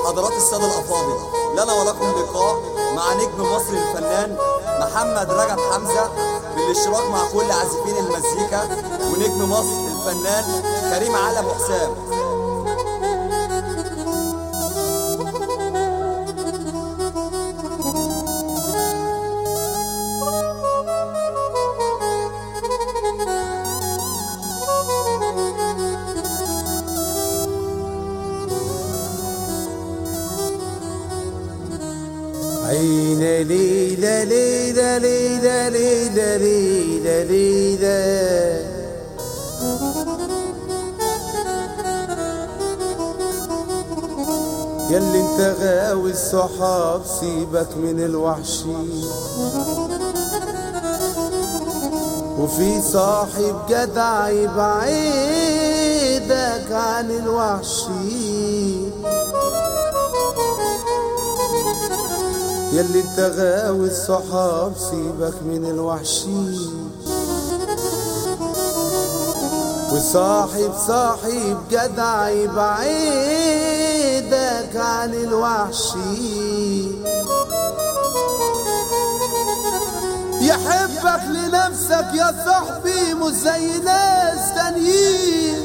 حضرات السادة الأفاضل، لنا ولكم لقاء مع نجم مصر الفنان محمد رجب حمزة بالاشتراك مع كل عازفين المزيكا، ونجم مصر الفنان كريم علي أبو حسام. عين ليلى ليلى ليلى ليلى ليلى ليلى ياللي انت غاوي الصحاب سيبك من الوحشي، وفي صاحب جدع يبعدك عن الوحشي، ياللي انت غاوي الصحاب سيبك من الوحشي، وصاحب جدع يبعدك عن الوحشي، يحبك لنفسك يا صاحبي مش زي ناس تانيين،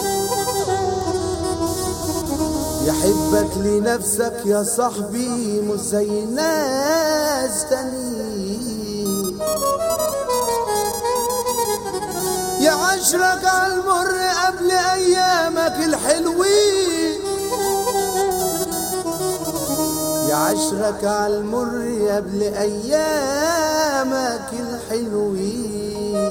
يحبك لنفسك يا صاحبي مش زي ناس تانيين، يعاشرك عالمر قبل ايامك الحلوين، يعاشرك عالمر قبل ايامك الحلوين،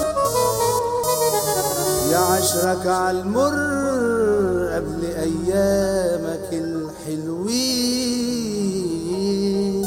يعاشرك عالمر قبل ايامك الحلوين.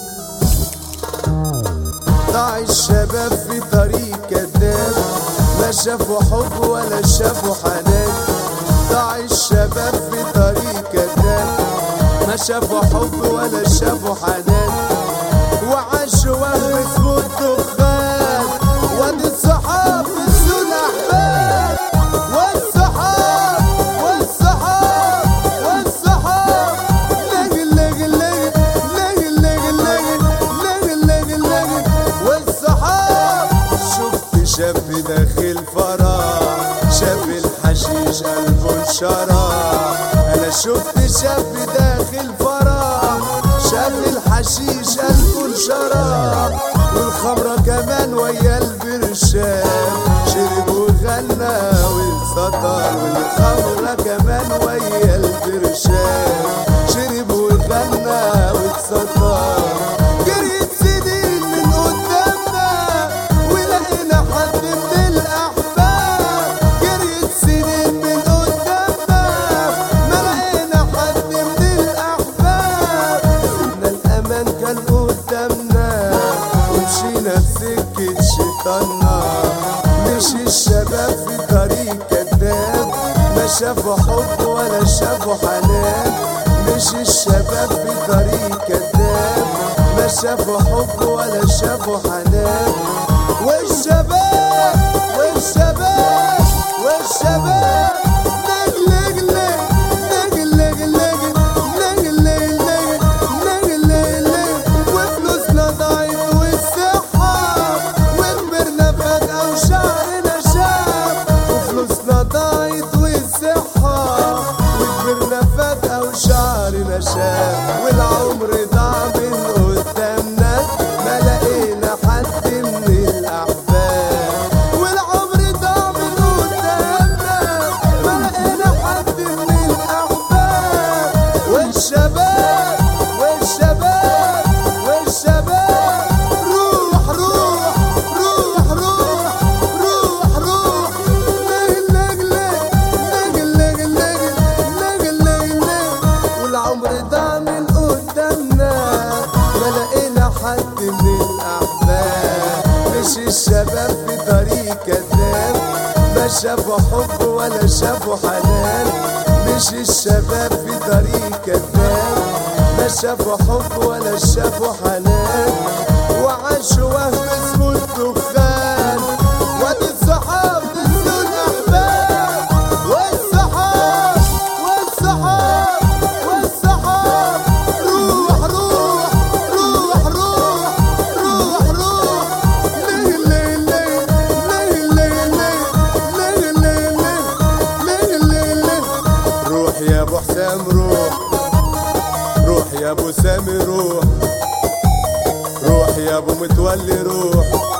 ضاع الشباب في طريق كذاب، لا شافوا حب ولا شافوا حنان، ضاع الشباب في طريق كذاب، ما شافوا حب ولا شافوا حنان، وعاشوا وهم اسمه الدخان، وادي الصحاب نسوا الاحباب، والصحاب شاب داخل فرح، شاب الحشيش قلبه انشرح، انا شفت شاب داخل فرح، شاب الحشيش قلبه انشرح، والخمرة كمان ويا البرشام، شرب وغنى وانسطر، والخمرة كمان ويا البرشام، شرب وغنى وانسطر، جريت سنين من قدامنا ولقينا حد من الأحباب، جريت سنين من قدامنا ما لقينا حد من الأحباب، سيبنا الأمان كان قدامنا ومشينا بسكة شيطاننا، مشي الشباب في طريق كذاب، ما شافوا حب ولا شافوا حنان، مشي الشباب في طريق كذاب، ما شافوا حب ولا شافوا حنان، والشباب وفلوسنا ضاعت والصحة، وكبرنا فجأة وشعرنا شاب، وفلوسنا ضاعت والصحة، وكبرنا فجأة وشعرنا شاب، والعمر ضاع من قدامنا ما لقينا حد من الأحباب، والعمر ضاع من قدامنا ما لقينا حد من الأحباب، والشباب روح والعمر ضاع من قدامنا ما لقينا حد من الأحباب، مشي الشباب في طريق كذاب، ما شافوا حب ولا شافوا حنان، مشي الشباب في طريق كذاب، ما شافوا حب ولا شافوا حنان، وعاشوا وهم اسمه الدخان، وادي الصحاب نسوا الاحباب، والصحاب ابو سامي روح، روح يا ابو متولي روح.